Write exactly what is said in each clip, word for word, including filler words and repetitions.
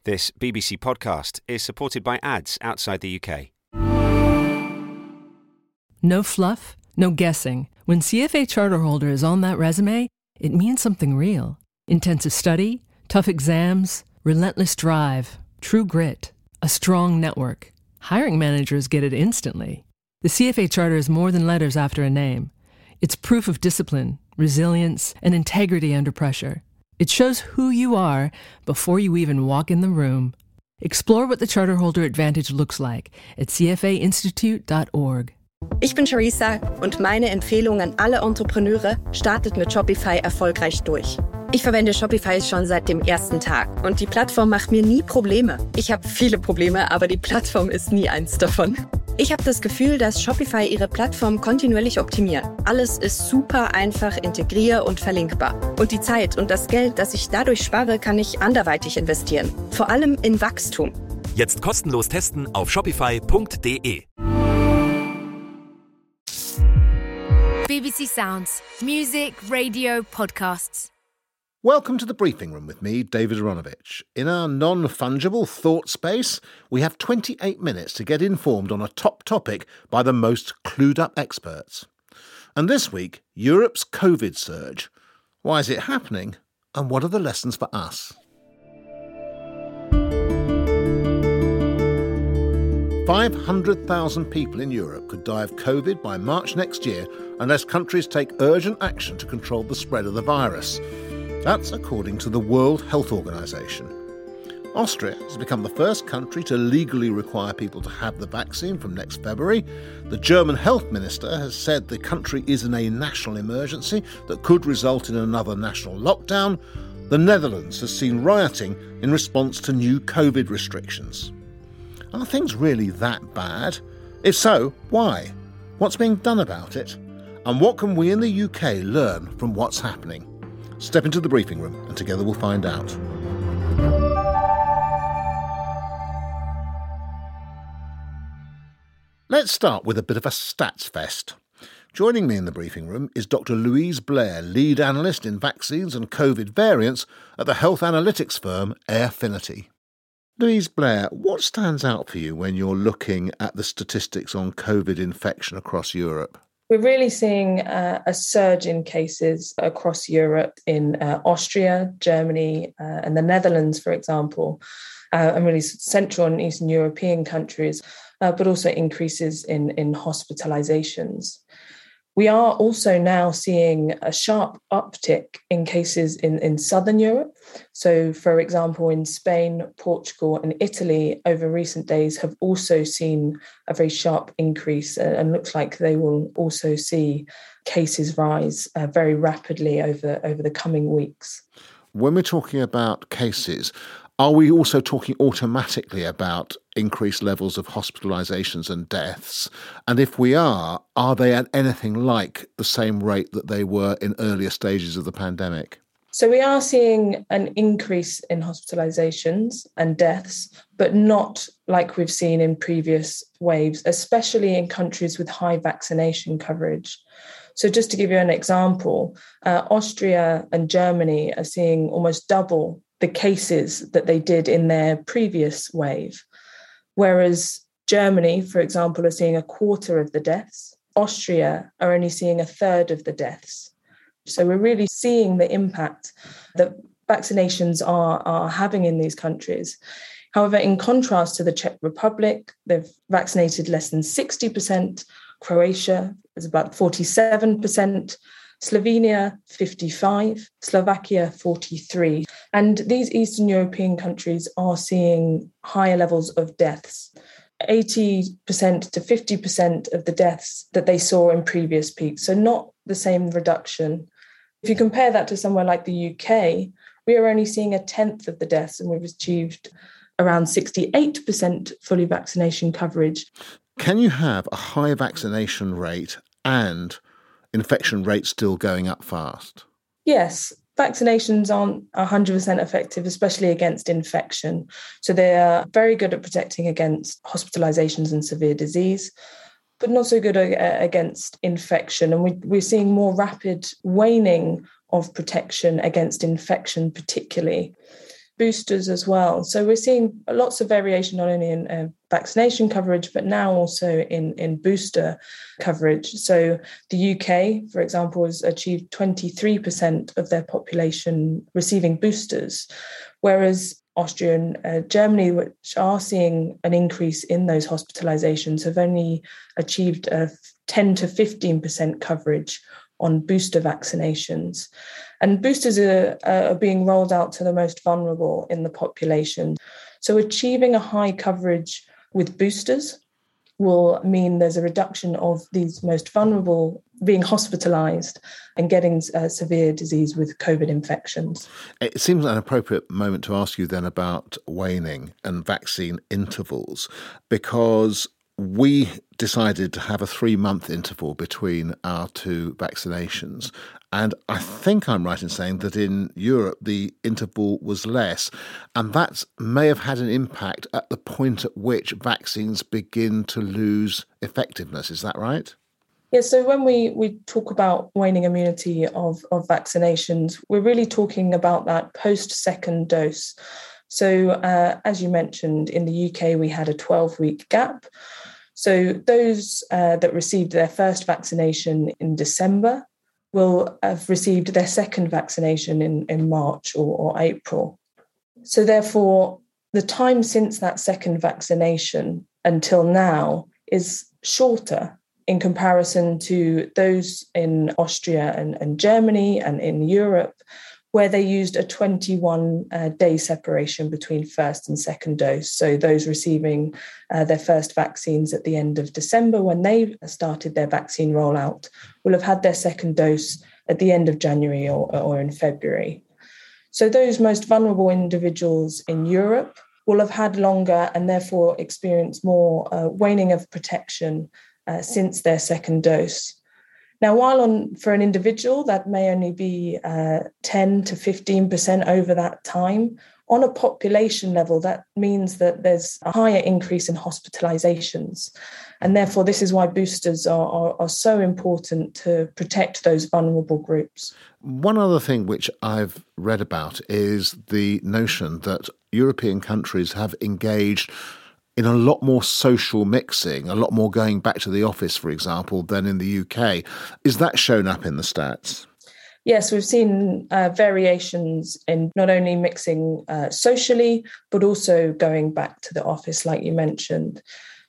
This B B C podcast is supported by ads outside the U K. No fluff, no guessing. When C F A charter holder is on that resume, it means something real. Intensive study, tough exams, relentless drive, true grit, a strong network. Hiring managers get it instantly. The C F A charter is more than letters after a name. It's proof of discipline, resilience, and integrity under pressure. It shows who you are before you even walk in the room. Explore what the charter holder advantage looks like at c f a institute dot org. Ich bin Charissa und meine Empfehlung an alle Entrepreneure, startet mit Shopify erfolgreich durch. Ich verwende Shopify schon seit dem ersten Tag und die Plattform macht mir nie Probleme. Ich habe viele Probleme, aber die Plattform ist nie eins davon. Ich habe das Gefühl, dass Shopify ihre Plattform kontinuierlich optimiert. Alles ist super einfach, integrier- und verlinkbar. Und die Zeit und das Geld, das ich dadurch spare, kann ich anderweitig investieren. Vor allem in Wachstum. Jetzt kostenlos testen auf shopify punkt de. B B C Sounds. Music, radio, podcasts. Welcome to the Briefing Room with me, David Aronovich. In our non-fungible thought space, we have twenty-eight minutes to get informed on a top topic by the most clued-up experts. And this week, Europe's COVID surge. Why is it happening? And what are the lessons for us? five hundred thousand people in Europe could die of COVID by March next year unless countries take urgent action to control the spread of the virus. That's according to the World Health Organization. Austria has become the first country to legally require people to have the vaccine from next February. The German health minister has said the country is in a national emergency that could result in another national lockdown. The Netherlands has seen rioting in response to new COVID restrictions. Are things really that bad? If so, why? What's being done about it? And what can we in the U K learn from what's happening? Step into the briefing room and together we'll find out. Let's start with a bit of a stats fest. Joining me in the briefing room is Doctor Louise Blair, lead analyst in vaccines and COVID variants at the health analytics firm Airfinity. Louise Blair, what stands out for you when you're looking at the statistics on COVID infection across Europe? We're really seeing uh, a surge in cases across Europe in uh, Austria, Germany, uh, and the Netherlands, for example, uh, and really Central and Eastern European countries, uh, but also increases in, in hospitalizations. We are also now seeing a sharp uptick in cases in, in Southern Europe. So, for example, in Spain, Portugal and Italy over recent days have also seen a very sharp increase and looks like they will also see cases rise uh, very rapidly over, over the coming weeks. When we're talking about cases, are we also talking automatically about increased levels of hospitalisations and deaths? And if we are, are they at anything like the same rate that they were in earlier stages of the pandemic? So we are seeing an increase in hospitalisations and deaths, but not like we've seen in previous waves, especially in countries with high vaccination coverage. So just to give you an example, uh, Austria and Germany are seeing almost double the cases that they did in their previous wave. Whereas Germany, for example, are seeing a quarter of the deaths. Austria are only seeing a third of the deaths. So we're really seeing the impact that vaccinations are, are having in these countries. However, in contrast to the Czech Republic, they've vaccinated less than sixty percent. Croatia is about forty-seven percent. Slovenia, fifty-five, Slovakia, forty-three. And these Eastern European countries are seeing higher levels of deaths, eighty percent to fifty percent of the deaths that they saw in previous peaks. So not the same reduction. If you compare that to somewhere like the U K, we are only seeing a tenth of the deaths and we've achieved around sixty-eight percent fully vaccination coverage. Can you have a high vaccination rate and infection rates still going up fast? Yes, vaccinations aren't one hundred percent effective, especially against infection. So they are very good at protecting against hospitalizations and severe disease, but not so good against infection. And we, we're seeing more rapid waning of protection against infection particularly. boosters as well. So we're seeing lots of variation, not only in uh, vaccination coverage, but now also in, in booster coverage. So the U K, for example, has achieved twenty-three percent of their population receiving boosters, whereas Austria and uh, Germany, which are seeing an increase in those hospitalizations, have only achieved a ten to fifteen percent coverage on booster vaccinations. And boosters are, are being rolled out to the most vulnerable in the population. So achieving a high coverage with boosters will mean there's a reduction of these most vulnerable being hospitalised and getting uh, severe disease with COVID infections. It seems an appropriate moment to ask you then about waning and vaccine intervals, because we decided to have a three-month interval between our two vaccinations. And I think I'm right in saying that in Europe, the interval was less. And that may have had an impact at the point at which vaccines begin to lose effectiveness. Is that right? Yeah, so when we, we talk about waning immunity of, of vaccinations, we're really talking about that post-second dose. So uh, as you mentioned, in the U K, we had a twelve-week gap. So those uh, that received their first vaccination in December will have received their second vaccination in, in March or, or April. So therefore, the time since that second vaccination until now is shorter in comparison to those in Austria and, and Germany and in Europe, where they used a twenty-one day separation between first and second dose. So those receiving uh, their first vaccines at the end of December, when they started their vaccine rollout, will have had their second dose at the end of January or, or in February. So those most vulnerable individuals in Europe will have had longer and therefore experienced more uh, waning of protection uh, since their second dose. Now, while on for an individual, that may only be uh, ten to fifteen percent over that time, on a population level, that means that there's a higher increase in hospitalizations. And therefore, this is why boosters are, are, are so important to protect those vulnerable groups. One other thing which I've read about is the notion that European countries have engaged in a lot more social mixing, a lot more going back to the office, for example, than in the U K. Is that shown up in the stats? Yes, we've seen uh, variations in not only mixing uh, socially, but also going back to the office, like you mentioned.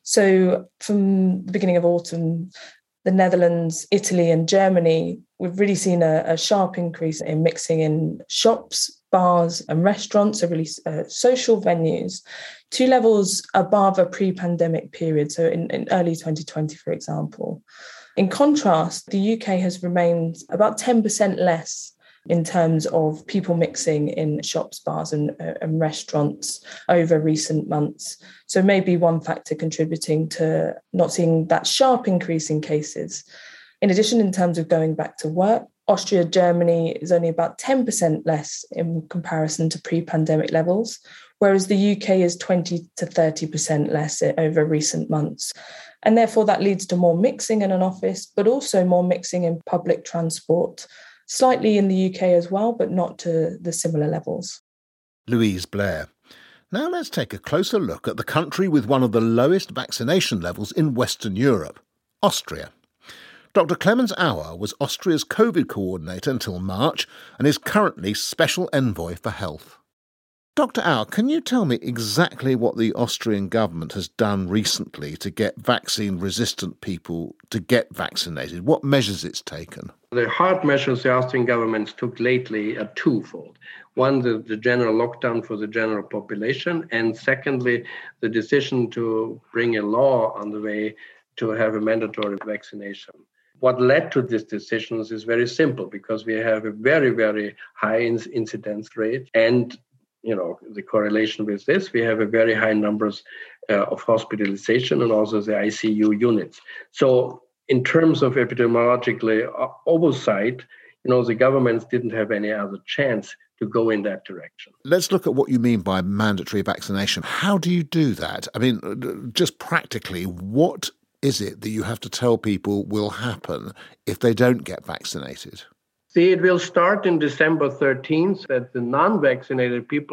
So from the beginning of autumn, the Netherlands, Italy and Germany, we've really seen a, a sharp increase in mixing in shops, bars and restaurants, so really uh, social venues, two levels above a pre-pandemic period, so in, in early twenty twenty, for example. In contrast, the U K has remained about ten percent less in terms of people mixing in shops, bars and, uh, and restaurants over recent months. So maybe one factor contributing to not seeing that sharp increase in cases. In addition, in terms of going back to work, Austria, Germany is only about ten percent less in comparison to pre-pandemic levels, whereas the U K is twenty to thirty percent less over recent months. And therefore, that leads to more mixing in an office, but also more mixing in public transport, slightly in the U K as well, but not to the similar levels. Louise Blair. Now let's take a closer look at the country with one of the lowest vaccination levels in Western Europe, Austria. Doctor Clemens Auer was Austria's COVID coordinator until March and is currently Special Envoy for Health. Doctor Auer, can you tell me exactly what the Austrian government has done recently to get vaccine-resistant people to get vaccinated? What measures it's taken? The hard measures the Austrian government took lately are twofold. One, the, the general lockdown for the general population, and secondly, the decision to bring a law on the way to have a mandatory vaccination. What led to these decisions is very simple, because we have a very, very high incidence rate. And, you know, the correlation with this, we have a very high numbers uh, of hospitalization and also the I C U units. So in terms of epidemiologically oversight, you know, the governments didn't have any other chance to go in that direction. Let's look at what you mean by mandatory vaccination. How do you do that? I mean, just practically, what is it that you have to tell people will happen if they don't get vaccinated? See, it will start in December thirteenth that the non-vaccinated people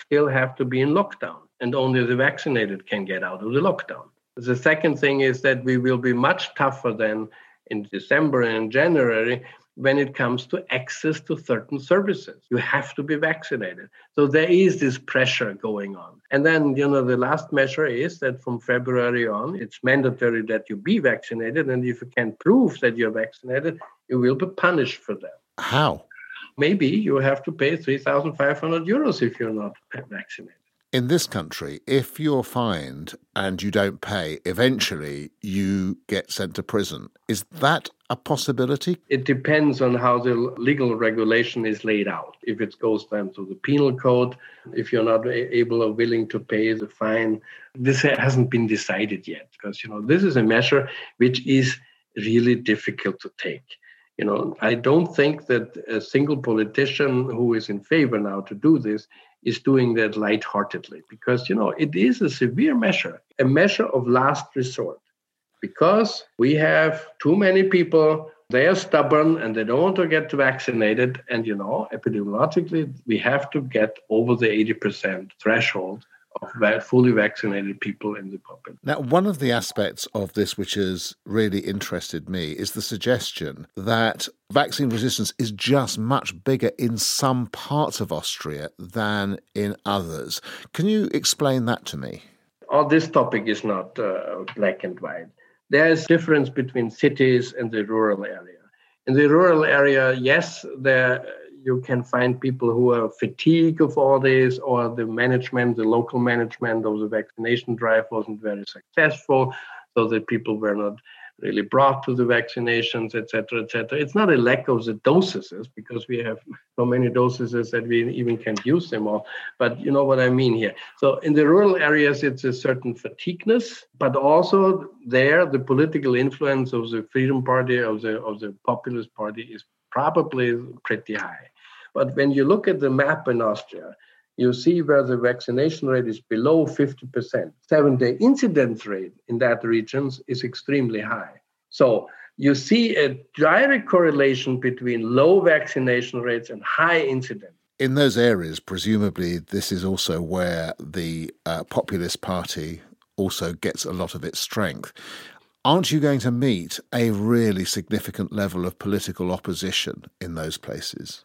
still have to be in lockdown, and only the vaccinated can get out of the lockdown. The second thing is that we will be much tougher than in December and January when it comes to access to certain services. You have to be vaccinated. So there is this pressure going on. And then, you know, the last measure is that from February on, it's mandatory that you be vaccinated. And if you can prove that you're vaccinated, you will be punished for that. How? Maybe you have to pay three thousand five hundred euros if you're not vaccinated. In this country, if you're fined and you don't pay, eventually you get sent to prison. Is that a possibility? It depends on how the legal regulation is laid out. If it goes down to the penal code, if you're not able or willing to pay the fine, this hasn't been decided yet. Because, you know, this is a measure which is really difficult to take. You know, I don't think that a single politician who is in favor now to do this is doing that lightheartedly, because, you know, it is a severe measure, a measure of last resort, because we have too many people, they are stubborn and they don't want to get vaccinated. And, you know, epidemiologically, we have to get over the eighty percent threshold of fully vaccinated people in the population. Now, one of the aspects of this which has really interested me is the suggestion that vaccine resistance is just much bigger in some parts of Austria than in others. Can you explain that to me? Oh, this topic is not uh, black and white. There is difference between cities and the rural area. In the rural area, yes, there you can find people who are fatigued of all this, or the management, the local management of the vaccination drive wasn't very successful, so that people were not really brought to the vaccinations, et cetera, et cetera. It's not a lack of the doses, because we have so many doses that we even can't use them all. But you know what I mean here. So in the rural areas, it's a certain fatigueness, but also there, the political influence of the Freedom Party, of the of the Populist Party is probably pretty high. But when you look at the map in Austria, you see where the vaccination rate is below fifty percent. Seven-day incidence rate in that region is extremely high. So you see a direct correlation between low vaccination rates and high incidence. In those areas, presumably, this is also where the uh, Populist Party also gets a lot of its strength. Aren't you going to meet a really significant level of political opposition in those places?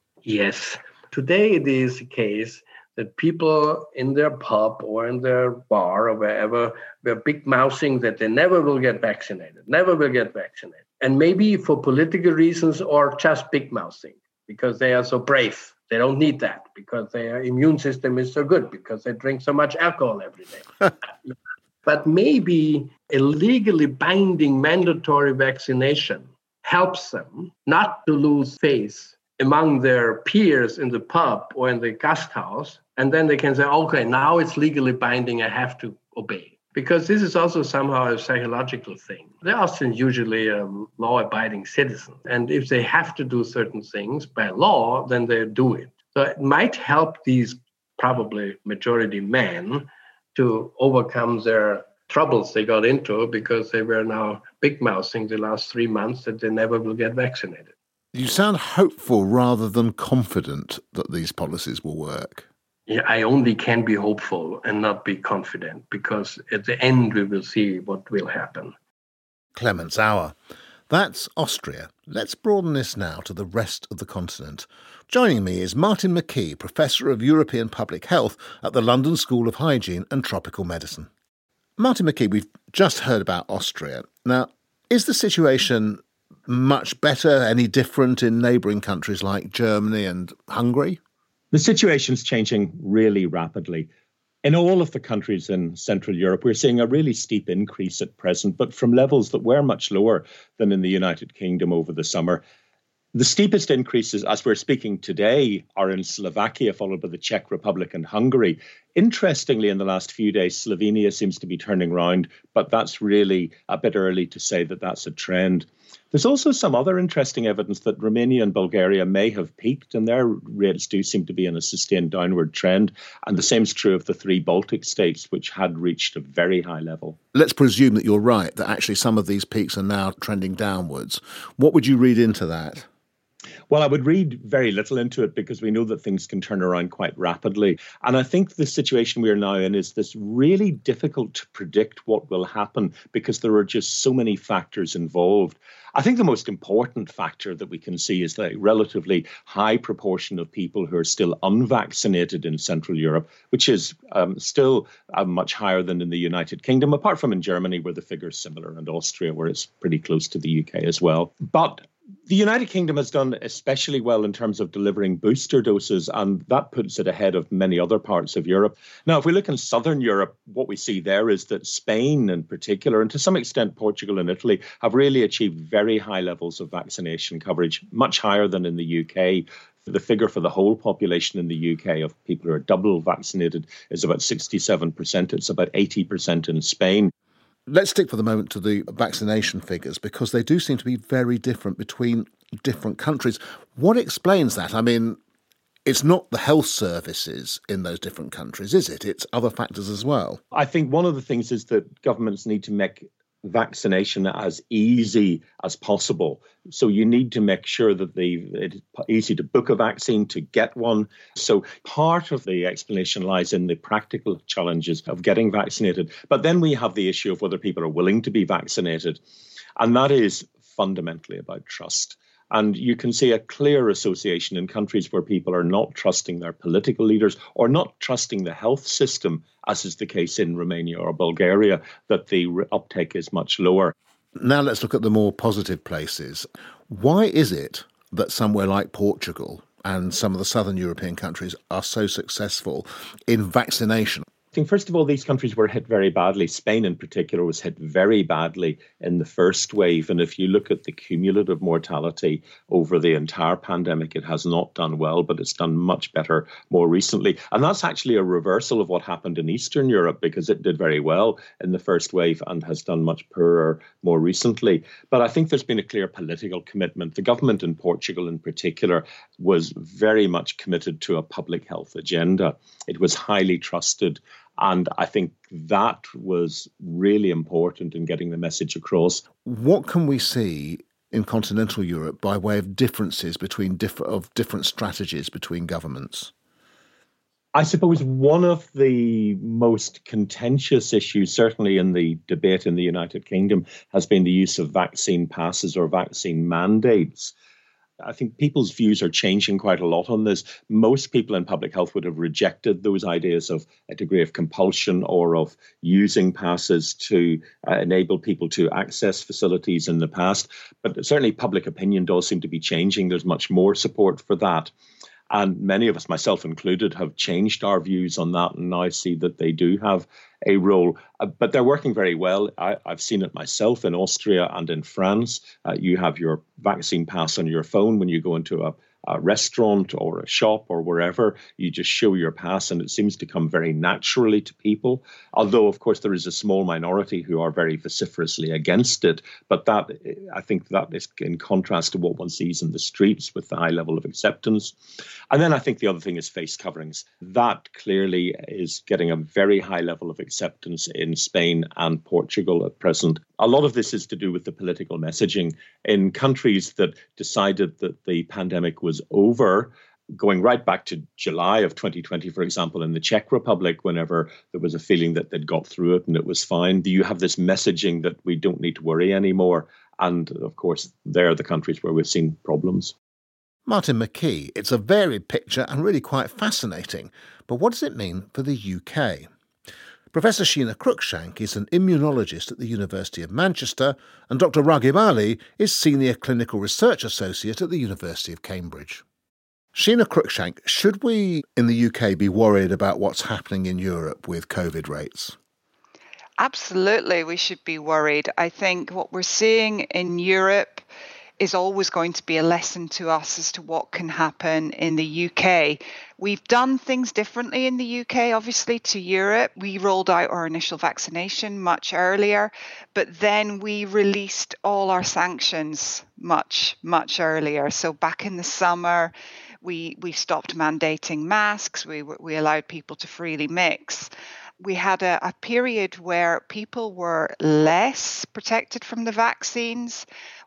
Yes. Today it is the case that people in their pub or in their bar or wherever were big mouthing that they never will get vaccinated, never will get vaccinated. And maybe for political reasons or just big mouthing, because they are so brave. They don't need that because their immune system is so good, because they drink so much alcohol every day. But maybe a legally binding mandatory vaccination helps them not to lose faith among their peers in the pub or in the guest house. And then they can say, okay, now it's legally binding, I have to obey. Because this is also somehow a psychological thing. The Austrians usually um, law-abiding citizens. And if they have to do certain things by law, then they do it. So it might help these probably majority men to overcome their troubles they got into, because they were now big-mouthing the last three months that they never will get vaccinated. You sound hopeful rather than confident that these policies will work. Yeah, I only can be hopeful and not be confident, because at the end we will see what will happen. Clemens Auer. That's Austria. Let's broaden this now to the rest of the continent. Joining me is Martin McKee, Professor of European Public Health at the London School of Hygiene and Tropical Medicine. Martin McKee, we've just heard about Austria. Now, is the situation much better, any different in neighbouring countries like Germany and Hungary? The situation's changing really rapidly. In all of the countries in Central Europe, we're seeing a really steep increase at present, but from levels that were much lower than in the United Kingdom over the summer. The steepest increases, as we're speaking today, are in Slovakia, followed by the Czech Republic and Hungary. Interestingly, in the last few days, Slovenia seems to be turning round, but that's really a bit early to say that that's a trend. There's also some other interesting evidence that Romania and Bulgaria may have peaked, and their rates do seem to be in a sustained downward trend. And the same is true of the three Baltic states, which had reached a very high level. Let's presume that you're right, that actually some of these peaks are now trending downwards. What would you read into that? Well, I would read very little into it because we know that things can turn around quite rapidly. And I think the situation we are now in is this really difficult to predict what will happen because there are just so many factors involved. I think the most important factor that we can see is the relatively high proportion of people who are still unvaccinated in Central Europe, which is um, still uh, much higher than in the United Kingdom, apart from in Germany, where the figure is similar, and Austria, where it's pretty close to the U K as well. But the United Kingdom has done especially well in terms of delivering booster doses, and that puts it ahead of many other parts of Europe. Now, if we look in Southern Europe, what we see there is that Spain in particular, and to some extent Portugal and Italy, have really achieved very high levels of vaccination coverage, much higher than in the U K. The figure for the whole population in the U K of people who are double vaccinated is about sixty-seven percent. It's about eighty percent in Spain. Let's stick for the moment to the vaccination figures because they do seem to be very different between different countries. What explains that? I mean, it's not the health services in those different countries, is it? It's other factors as well. I think one of the things is that governments need to make vaccination as easy as possible. So you need to make sure that they, it's easy to book a vaccine, to get one. So part of the explanation lies in the practical challenges of getting vaccinated. But then we have the issue of whether people are willing to be vaccinated. And that is fundamentally about trust. And you can see a clear association in countries where people are not trusting their political leaders or not trusting the health system, as is the case in Romania or Bulgaria, that the uptake is much lower. Now let's look at the more positive places. Why is it that somewhere like Portugal and some of the southern European countries are so successful in vaccination? I think, first of all, these countries were hit very badly. Spain in particular was hit very badly in the first wave. And if you look at the cumulative mortality over the entire pandemic, it has not done well, but it's done much better more recently. And that's actually a reversal of what happened in Eastern Europe, because it did very well in the first wave and has done much poorer more recently. But I think there's been a clear political commitment. The government in Portugal in particular was very much committed to a public health agenda. It was highly trusted. And I think that was really important in getting the message across. What can we see in continental Europe by way of differences between diff- of different strategies between governments? I suppose one of the most contentious issues, certainly in the debate in the United Kingdom, has been the use of vaccine passes or vaccine mandates. I think people's views are changing quite a lot on this. Most people in public health would have rejected those ideas of a degree of compulsion or of using passes to uh, enable people to access facilities in the past. But certainly public opinion does seem to be changing. There's much more support for that. And many of us, myself included, have changed our views on that and now see that they do have a role. Uh, but they're working very well. I, I've seen it myself in Austria and in France. Uh, you have your vaccine pass on your phone when you go into a, a restaurant or a shop or wherever. You just show your pass and it seems to come very naturally to people. Although, of course, there is a small minority who are very vociferously against it. But that, I think that is in contrast to what one sees in the streets with the high level of acceptance. And then I think the other thing is face coverings. That clearly is getting a very high level of acceptance in Spain and Portugal at present. A lot of this is to do with the political messaging in countries that decided that the pandemic was over, going right back to July of twenty twenty, for example, in the Czech Republic, whenever there was a feeling that they'd got through it and it was fine. You have this messaging that we don't need to worry anymore. And of course, they're the countries where we've seen problems. Martin McKee, it's a varied picture and really quite fascinating. But what does it mean for the U K? Professor Sheena Cruikshank is an immunologist at the University of Manchester, and Doctor Raghib Ali is Senior Clinical Research Associate at the University of Cambridge. Sheena Cruikshank, should we in the U K be worried about what's happening in Europe with COVID rates? Absolutely, we should be worried. I think what we're seeing in Europe is always going to be a lesson to us as to what can happen in the U K. We've done things differently in the U K, obviously, to Europe. We rolled out our initial vaccination much earlier, but then we released all our sanctions much, much earlier. So back in the summer, we we stopped mandating masks. We we allowed people to freely mix. We had a, a period where people were less protected from the vaccines.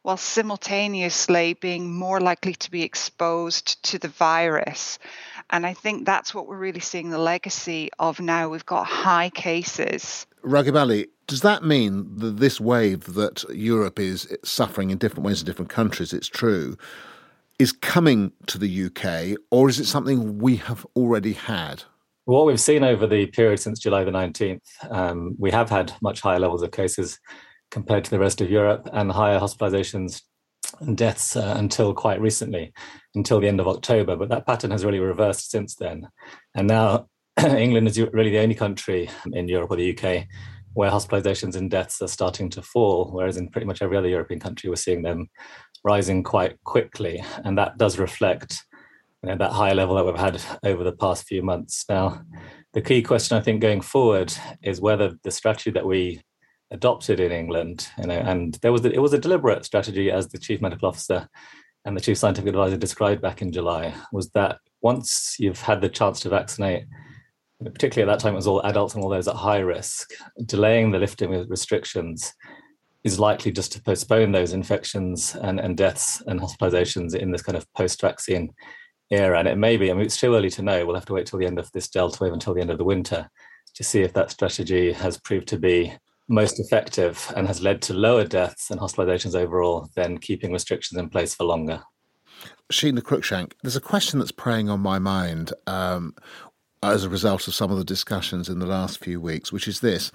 while simultaneously being more likely to be exposed to the virus. And I think that's what we're really seeing the legacy of now. We've got high cases. Raghib Ali, does that mean that this wave that Europe is suffering in different ways in different countries, it's true, is coming to the U K, or is it something we have already had? What we've seen over the period since July the nineteenth, um, we have had much higher levels of cases compared to the rest of Europe, and higher hospitalizations and deaths uh, until quite recently, until the end of October. But that pattern has really reversed since then. And now England is really the only country in Europe or the U K where hospitalizations and deaths are starting to fall, whereas in pretty much every other European country, we're seeing them rising quite quickly. And that does reflect, you know, that higher level that we've had over the past few months. Now, the key question, I think, going forward is whether the strategy that we adopted in England, you know, and there was it was a deliberate strategy, as the Chief Medical Officer and the Chief Scientific Advisor described back in July, was that once you've had the chance to vaccinate, particularly at that time it was all adults and all those at high risk, delaying the lifting of restrictions is likely just to postpone those infections and, and deaths and hospitalizations in this kind of post-vaccine era. And it may be, I mean, it's too early to know. We'll have to wait till the end of this Delta wave, until the end of the winter, to see if that strategy has proved to be most effective and has led to lower deaths and hospitalizations overall than keeping restrictions in place for longer. Sheena Cruikshank, there's a question that's preying on my mind um, as a result of some of the discussions in the last few weeks, which is this.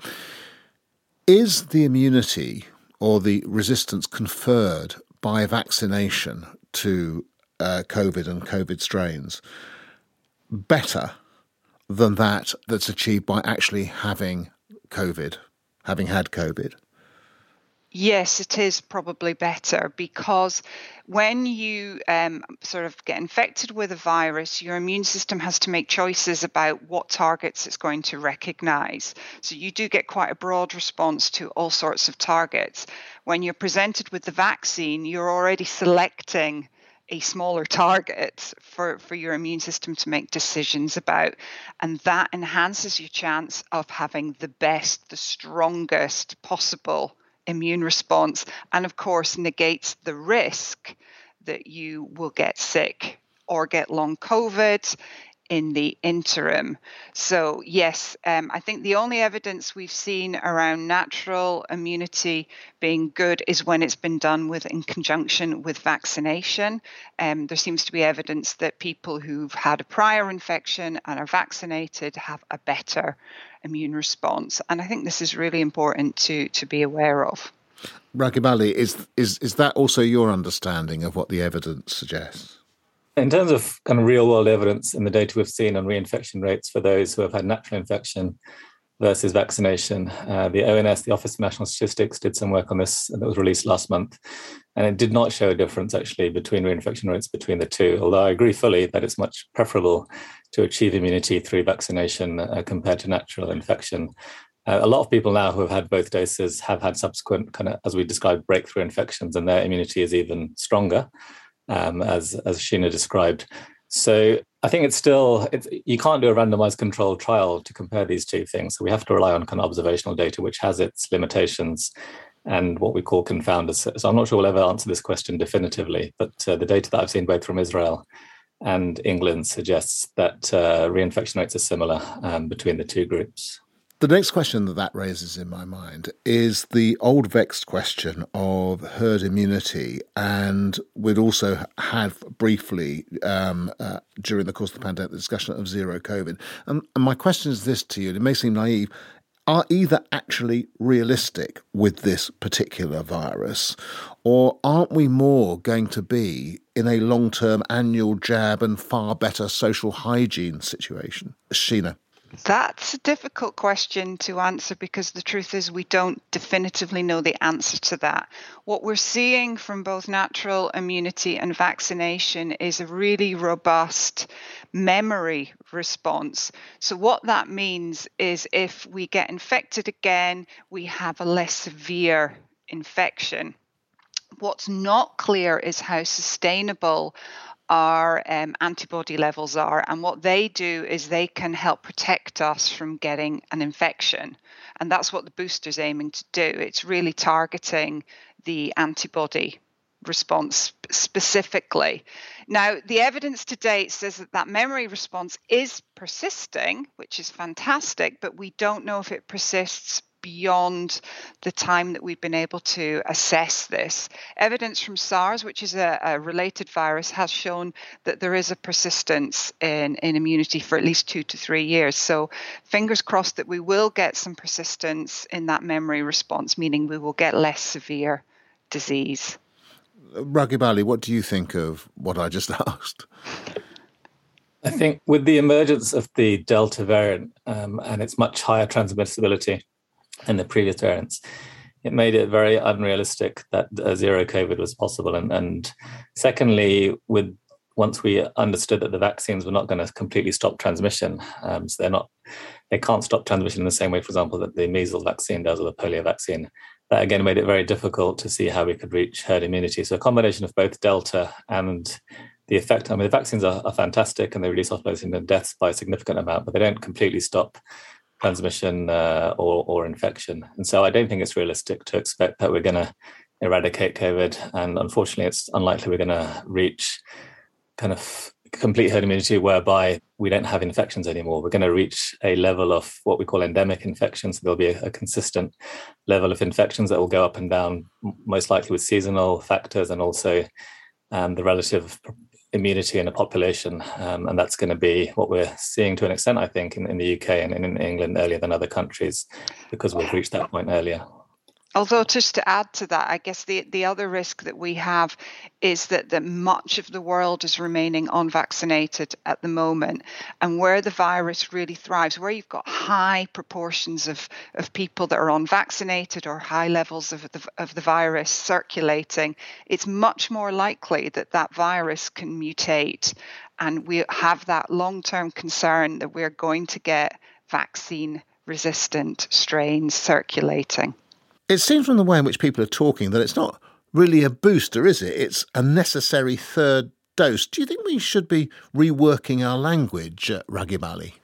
Is the immunity or the resistance conferred by vaccination to uh, COVID and COVID strains better than that that's achieved by actually having COVID, having had COVID? Yes, it is probably better, because when you um, sort of get infected with a virus, your immune system has to make choices about what targets it's going to recognize. So you do get quite a broad response to all sorts of targets. When you're presented with the vaccine, you're already selecting a smaller target for, for your immune system to make decisions about. And that enhances your chance of having the best, the strongest possible immune response, and of course negates the risk that you will get sick or get long COVID in the interim. So yes, um, I think the only evidence we've seen around natural immunity being good is when it's been done with in conjunction with vaccination. Um, there seems to be evidence that people who've had a prior infection and are vaccinated have a better immune response. And I think this is really important to, to be aware of. Raghib Ali, is, is, is that also your understanding of what the evidence suggests? In terms of kind of real world evidence and the data we've seen on reinfection rates for those who have had natural infection versus vaccination, uh, the O N S, the Office for National Statistics, did some work on this that was released last month. And it did not show a difference actually between reinfection rates between the two, although I agree fully that it's much preferable to achieve immunity through vaccination uh, compared to natural infection. Uh, a lot of people now who have had both doses have had subsequent kind of, as we described, breakthrough infections, and their immunity is even stronger. Um, as as Sheena described. So I think it's still, it's, you can't do a randomized controlled trial to compare these two things. So we have to rely on kind of observational data, which has its limitations and what we call confounders. So I'm not sure we'll ever answer this question definitively, but uh, the data that I've seen both from Israel and England suggests that uh, reinfection rates are similar um, between the two groups. The next question that that raises in my mind is the old vexed question of herd immunity, and we'd also had briefly um, uh, during the course of the pandemic the discussion of zero COVID. And, and my question is this to you, and it may seem naive, are either actually realistic with this particular virus, or aren't we more going to be in a long-term annual jab and far better social hygiene situation? Sheena? That's a difficult question to answer, because the truth is we don't definitively know the answer to that. What we're seeing from both natural immunity and vaccination is a really robust memory response. So what that means is if we get infected again, we have a less severe infection. What's not clear is how sustainable our um, antibody levels are, and what they do is they can help protect us from getting an infection, and that's what the booster's aiming to do. It's really targeting the antibody response specifically. Now, the evidence to date says that that memory response is persisting, which is fantastic, but we don't know if it persists beyond the time that we've been able to assess this. Evidence from SARS, which is a, a related virus, has shown that there is a persistence in, in immunity for at least two to three years. So fingers crossed that we will get some persistence in that memory response, meaning we will get less severe disease. Raghib Ali, what do you think of what I just asked? I think with the emergence of the Delta variant um, and its much higher transmissibility than the previous variants, it made it very unrealistic that uh, zero COVID was possible. And, and secondly, with once we understood that the vaccines were not going to completely stop transmission, um, so they're not, they can't stop transmission in the same way, for example, that the measles vaccine does or the polio vaccine. That again made it very difficult to see how we could reach herd immunity. So a combination of both Delta and the effect, I mean, the vaccines are, are fantastic and they reduce hospitalization and deaths by a significant amount, but they don't completely stop transmission uh, or, or infection. And so I don't think it's realistic to expect that we're going to eradicate COVID. And unfortunately, it's unlikely we're going to reach kind of complete herd immunity whereby we don't have infections anymore. We're going to reach a level of what we call endemic infections. So there'll be a, a consistent level of infections that will go up and down, most likely with seasonal factors and also um, the relative immunity in a population. Um, and that's going to be what we're seeing to an extent, I think, in, in the U K and in England earlier than other countries, because we've reached that point earlier. Although just to add to that, I guess the, the other risk that we have is that, that much of the world is remaining unvaccinated at the moment. And where the virus really thrives, where you've got high proportions of, of people that are unvaccinated or high levels of the, of the virus circulating, it's much more likely that that virus can mutate. And we have that long-term concern that we're going to get vaccine-resistant strains circulating. It seems from the way in which people are talking that it's not really a booster, is it? It's a necessary third dose. Do you think we should be reworking our language, uh, Raghib Ali?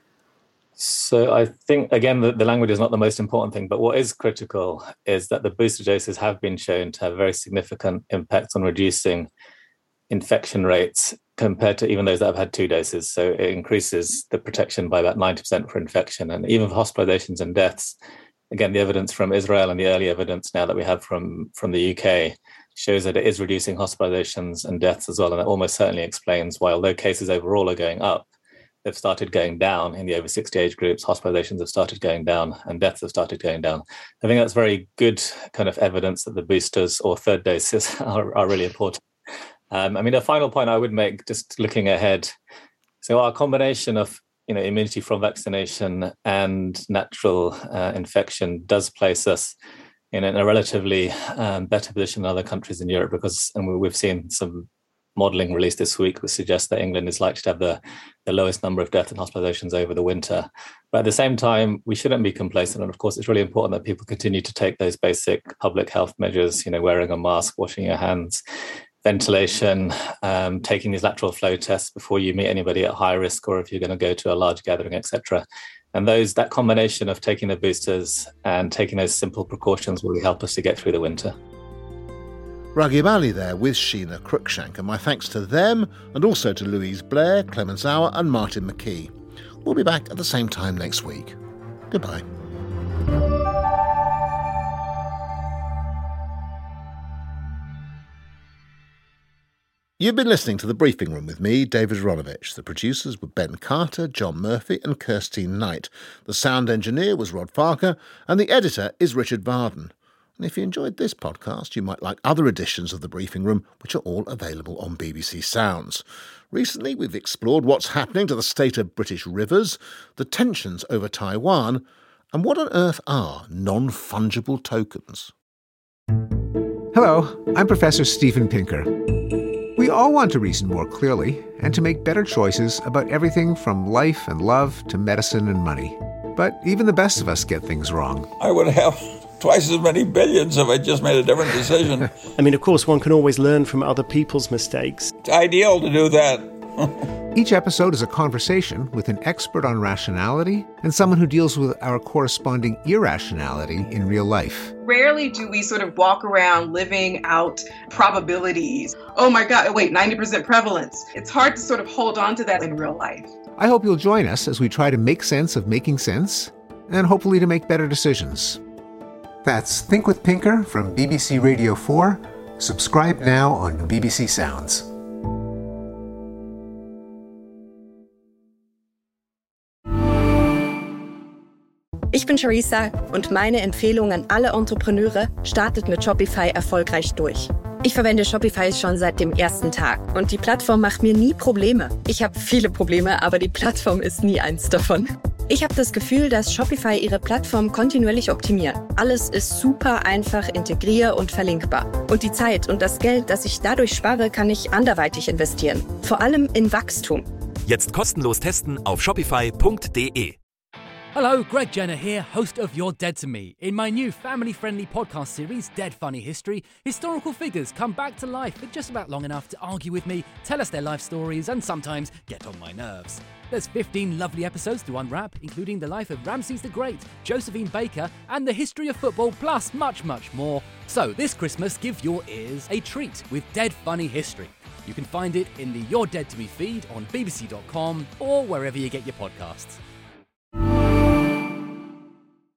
So I think, again, the, the language is not the most important thing, but what is critical is that the booster doses have been shown to have very significant impacts on reducing infection rates compared to even those that have had two doses. So it increases the protection by about ninety percent for infection. And even for hospitalizations and deaths, again, the evidence from Israel and the early evidence now that we have from, from the U K shows that it is reducing hospitalizations and deaths as well. And that almost certainly explains why, although cases overall are going up, they've started going down in the over sixty age groups. Hospitalizations have started going down and deaths have started going down. I think that's very good kind of evidence that the boosters or third doses are, are really important. Um, I mean, a final point I would make, just looking ahead. So our combination of you know, immunity from vaccination and natural uh, infection does place us in a relatively um, better position than other countries in Europe, because, and we've seen some modelling released this week which suggests that England is likely to have the, the lowest number of deaths and hospitalizations over the winter. But at the same time, we shouldn't be complacent. And of course, it's really important that people continue to take those basic public health measures, you know, wearing a mask, washing your hands, ventilation, um, taking these lateral flow tests before you meet anybody at high risk or if you're going to go to a large gathering, et cetera. And those that combination of taking the boosters and taking those simple precautions will really help us to get through the winter. Raghib Ali there with Sheena Cruikshank, and my thanks to them and also to Louise Blair, Clemens Auer and Martin McKee. We'll be back at the same time next week. Goodbye. You've been listening to The Briefing Room with me, David Aronovich. The producers were Ben Carter, John Murphy and Kirstine Knight. The sound engineer was Rod Farker and the editor is Richard Varden. And if you enjoyed this podcast, you might like other editions of The Briefing Room, which are all available on B B C Sounds. Recently, we've explored what's happening to the state of British rivers, the tensions over Taiwan, and what on earth are non-fungible tokens. Hello, I'm Professor Steven Pinker. We all want to reason more clearly and to make better choices about everything from life and love to medicine and money. But even the best of us get things wrong. I would have twice as many billions if I just made a different decision. I mean, of course, one can always learn from other people's mistakes. It's ideal to do that Each episode is a conversation with an expert on rationality and someone who deals with our corresponding irrationality in real life. Rarely do we sort of walk around living out probabilities. Oh my God, wait, ninety percent prevalence. It's hard to sort of hold on to that in real life. I hope you'll join us as we try to make sense of making sense and hopefully to make better decisions. That's Think with Pinker from B B C Radio four. Subscribe now on B B C Sounds. Ich bin Charissa und meine Empfehlung an alle Entrepreneure: startet mit Shopify erfolgreich durch. Ich verwende Shopify schon seit dem ersten Tag und die Plattform macht mir nie Probleme. Ich habe viele Probleme, aber die Plattform ist nie eins davon. Ich habe das Gefühl, dass Shopify ihre Plattform kontinuierlich optimiert. Alles ist super einfach, integrier- und verlinkbar. Und die Zeit und das Geld, das ich dadurch spare, kann ich anderweitig investieren. Vor allem in Wachstum. Jetzt kostenlos testen auf shopify punkt de. Hello, Greg Jenner here, host of You're Dead to Me. In my new family-friendly podcast series, Dead Funny History, historical figures come back to life for just about long enough to argue with me, tell us their life stories, and sometimes get on my nerves. There's fifteen lovely episodes to unwrap, including the life of Ramses the Great, Josephine Baker, and the history of football, plus much, much more. So this Christmas, give your ears a treat with Dead Funny History. You can find it in the You're Dead to Me feed on b b c dot com or wherever you get your podcasts.